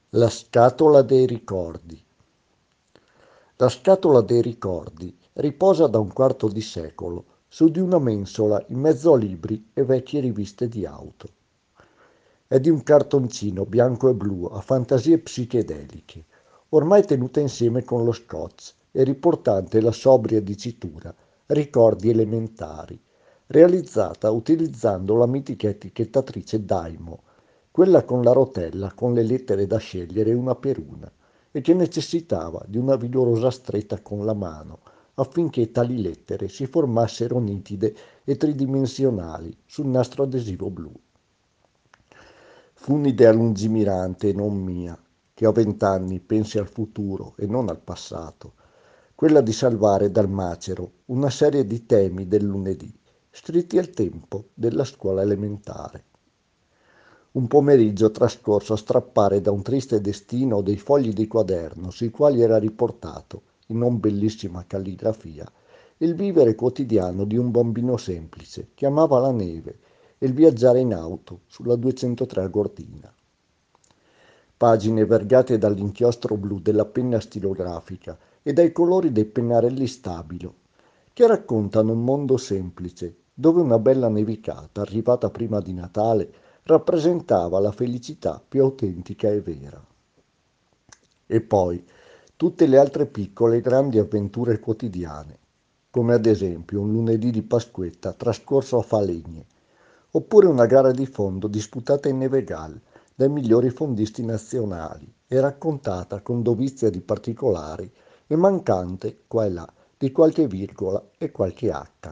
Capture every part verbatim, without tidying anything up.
La scatola dei ricordi. La scatola dei ricordi riposa da un quarto di secolo su di una mensola in mezzo a libri e vecchie riviste di auto. È di un cartoncino bianco e blu a fantasie psichedeliche, ormai tenuta insieme con lo scotch e riportante la sobria dicitura Ricordi elementari, realizzata utilizzando la mitica etichettatrice Daimo, quella con la rotella con le lettere da scegliere una per una e che necessitava di una vigorosa stretta con la mano affinché tali lettere si formassero nitide e tridimensionali sul nastro adesivo blu. Fu un'idea lungimirante e non mia, che a vent'anni pensi al futuro e non al passato, quella di salvare dal macero una serie di temi del lunedì, scritti al tempo della scuola elementare. Un pomeriggio trascorso a strappare da un triste destino dei fogli di quaderno sui quali era riportato, in non bellissima calligrafia, il vivere quotidiano di un bambino semplice che amava la neve e il viaggiare in auto sulla duecentotre a Gordina. Pagine vergate dall'inchiostro blu della penna stilografica e dai colori dei pennarelli stabilo, che raccontano un mondo semplice, dove una bella nevicata, arrivata prima di Natale, rappresentava la felicità più autentica e vera. E poi tutte le altre piccole e grandi avventure quotidiane, come ad esempio un lunedì di Pasquetta trascorso a Falegne, oppure una gara di fondo disputata in Nevegal dai migliori fondisti nazionali e raccontata con dovizia di particolari e mancante, qua e là, di qualche virgola e qualche acca.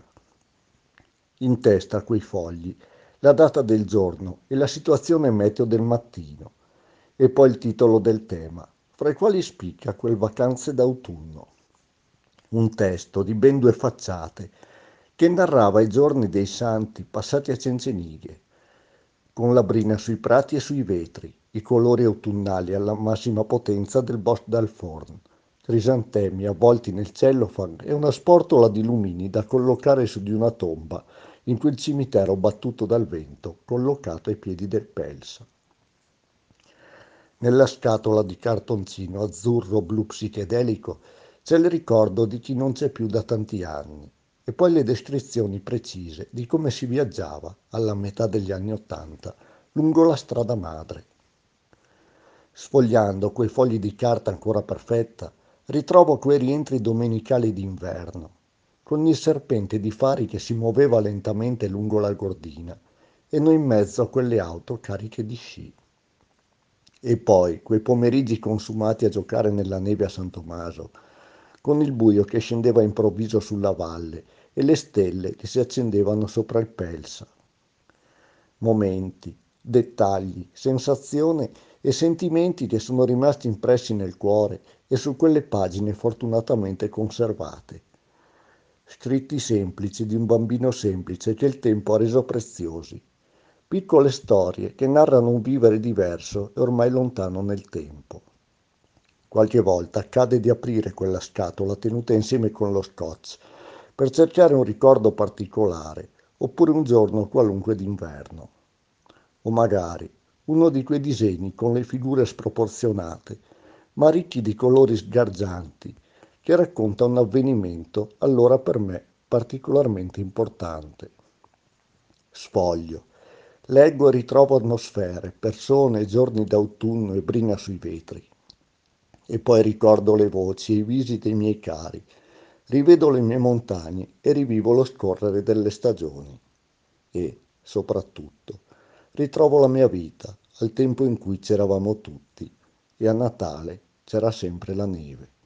In testa a quei fogli la data del giorno e la situazione meteo del mattino, e poi il titolo del tema, fra i quali spicca quel Vacanze d'autunno. Un testo di ben due facciate che narrava i giorni dei santi passati a Cencenighe, con la brina sui prati e sui vetri, i colori autunnali alla massima potenza del Bosc d'Alforn, crisantemi avvolti nel cellofan e una sportola di lumini da collocare su di una tomba in quel cimitero battuto dal vento, collocato ai piedi del Pels. Nella scatola di cartoncino azzurro-blu psichedelico c'è il ricordo di chi non c'è più da tanti anni e poi le descrizioni precise di come si viaggiava alla metà degli anni Ottanta lungo la strada madre. Sfogliando quei fogli di carta ancora perfetta, ritrovo quei rientri domenicali d'inverno, con il serpente di fari che si muoveva lentamente lungo la Gordina e noi in mezzo a quelle auto cariche di sci. E poi quei pomeriggi consumati a giocare nella neve a San Tommaso, con il buio che scendeva improvviso sulla valle e le stelle che si accendevano sopra il Pelsa. Momenti, dettagli, sensazioni e sentimenti che sono rimasti impressi nel cuore e su quelle pagine fortunatamente conservate. Scritti semplici di un bambino semplice che il tempo ha reso preziosi. Piccole storie che narrano un vivere diverso e ormai lontano nel tempo. Qualche volta accade di aprire quella scatola tenuta insieme con lo scotch per cercare un ricordo particolare, oppure un giorno qualunque d'inverno. O magari uno di quei disegni con le figure sproporzionate, ma ricchi di colori sgargianti, che racconta un avvenimento allora per me particolarmente importante. Sfoglio. Leggo e ritrovo atmosfere, persone, giorni d'autunno e brina sui vetri. E poi ricordo le voci e i visi dei miei cari, rivedo le mie montagne e rivivo lo scorrere delle stagioni. E, soprattutto, ritrovo la mia vita al tempo in cui c'eravamo tutti e a Natale c'era sempre la neve.